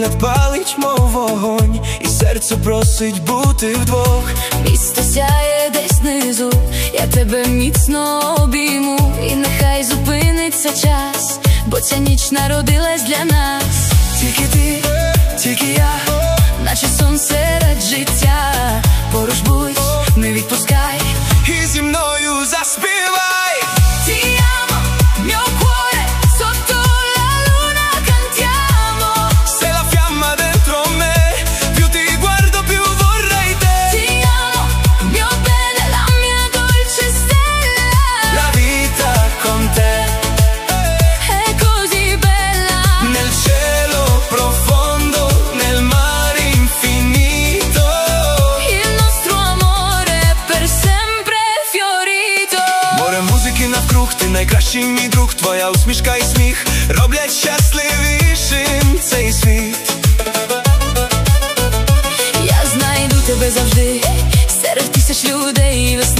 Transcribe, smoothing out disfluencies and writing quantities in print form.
погляд палить, мов вогонь, і серце просить бути вдвох. Місто сяє десь внизу, я тебе міцно обійму, і нехай зупиниться час, бо ця ніч народилась для нас. Тільки ти, тільки я, наче сон серед життя. Поруч будь, не відпускай, і зі мною заспівай. Ti amo, mio cuore, sotto la luna cantiamo. Sei la fiamma dentro me, più ti guardo più vorrei te. Ti amo, mio bene, la mia dolce stella. La vita con te è così bella. nel cielo profondo, nel mare infinito. Il nostro amore è per sempre fiorito. Море музики навкруг, ти найкращий мій друг. Твоя усмішка і сміх роблять щасливішим цей світ. Я знайду тебе завжди серед тисяч людей.